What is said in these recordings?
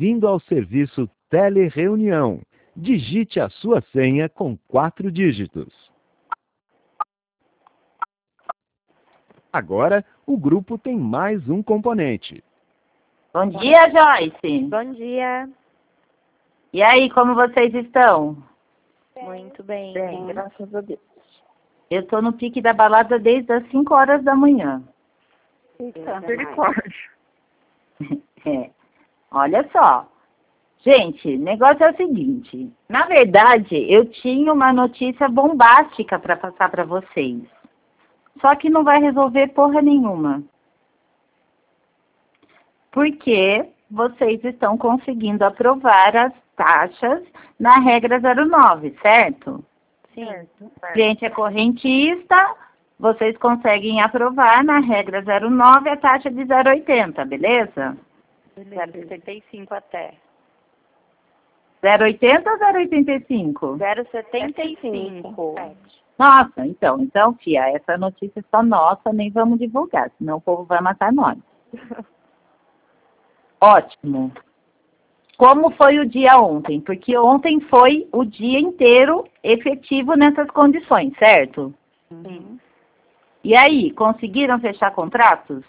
Bem-vindo ao serviço Telereunião. Digite a sua senha com 4 dígitos. Agora, o grupo tem mais um componente. Bom dia, Joyce. Bom dia. E aí, como vocês estão? Muito bem. Bem, graças a Deus. Eu estou no pique da balada desde as 5 horas da manhã. Misericórdia. É. Olha só. Gente, o negócio é o seguinte. Na verdade, eu tinha uma notícia bombástica para passar para vocês. Só que não vai resolver porra nenhuma. Porque vocês estão conseguindo aprovar as taxas na regra 09, certo? Sim. O cliente é correntista, vocês conseguem aprovar na regra 09 a taxa de 0,80, beleza? 0,75 até. 0,80 ou 0,85? 0,75. Nossa, então, fia, essa notícia é só nossa, nem vamos divulgar, senão o povo vai matar nós. Ótimo. Como foi o dia ontem? Porque ontem foi o dia inteiro efetivo nessas condições, certo? Sim. E aí, conseguiram fechar contratos?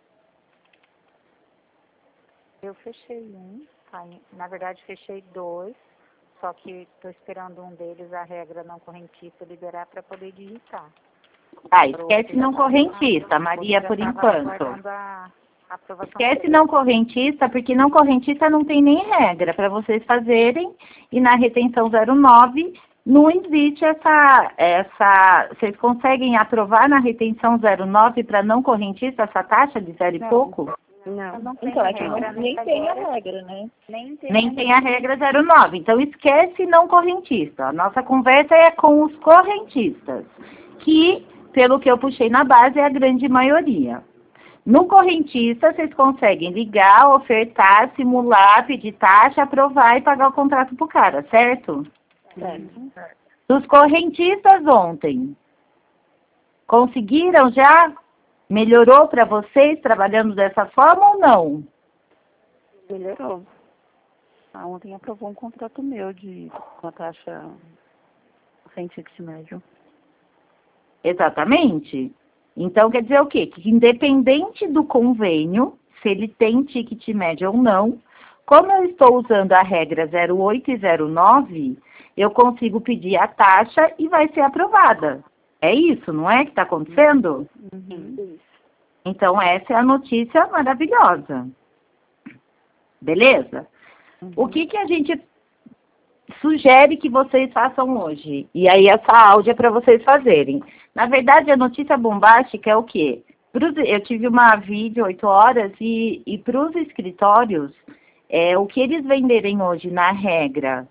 Eu fechei um. Na verdade, fechei 2. Só que estou esperando um deles, a regra não correntista, liberar para poder digitar. Ah, esquece não correntista, Maria, por enquanto. Esquece não correntista, porque não correntista não tem nem regra para vocês fazerem. E na retenção 09 não existe essa... Vocês conseguem aprovar na retenção 09 para não correntista essa taxa de 0 e pouco? Não então, é que nem tem a regra, né? Nem tem a regra 09. Então, esquece não correntista. A nossa conversa é com os correntistas, que, pelo que eu puxei na base, é a grande maioria. No correntista, vocês conseguem ligar, ofertar, simular, pedir taxa, aprovar e pagar o contrato pro cara, certo? Certo. Dos correntistas ontem, conseguiram já? Melhorou para vocês trabalhando dessa forma ou não? Melhorou. Ontem aprovou um contrato meu com a taxa sem ticket médio. Exatamente. Então, quer dizer o quê? Que independente do convênio, se ele tem ticket médio ou não, como eu estou usando a regra 08 e 09, eu consigo pedir a taxa e vai ser aprovada. É isso, não é que está acontecendo? Uhum. Então, essa é a notícia maravilhosa. Beleza? Uhum. O que a gente sugere que vocês façam hoje? E aí, essa áudio é para vocês fazerem. Na verdade, a notícia bombástica é o quê? Eu tive uma vídeo 8 horas e para os escritórios, o que eles venderem hoje na regra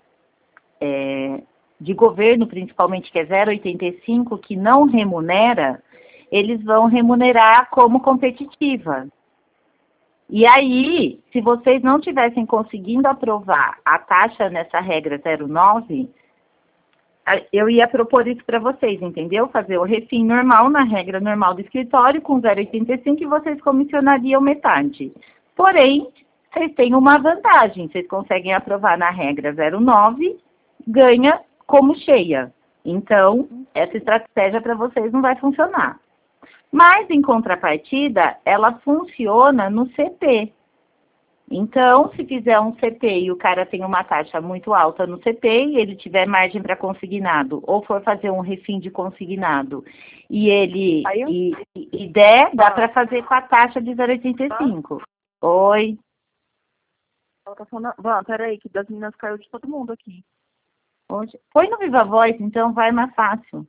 de governo, principalmente, que é 0,85, que não remunera, eles vão remunerar como competitiva. E aí, se vocês não tivessem conseguindo aprovar a taxa nessa regra 09, eu ia propor isso para vocês, entendeu? Fazer o refim normal na regra normal do escritório com 0,85 e vocês comissionariam metade. Porém, vocês têm uma vantagem, vocês conseguem aprovar na regra 09, ganha como cheia. Então, essa estratégia para vocês não vai funcionar. Mas, em contrapartida, ela funciona no CP. Então, se fizer um CP e o cara tem uma taxa muito alta no CP e ele tiver margem para consignado, ou for fazer um refim de consignado, e ele dá para fazer com a taxa de 0,85. Oi? Ela tá falando, peraí, que das meninas caiu de todo mundo aqui. Hoje. Põe no Viva Voz, então vai mais fácil.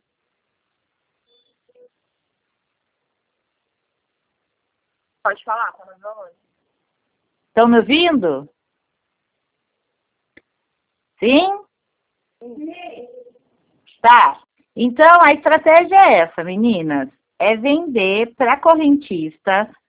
Pode falar, tá no Viva Voz. Estão me ouvindo? Sim? Sim. Tá. Então, a estratégia é essa, meninas. É vender para correntista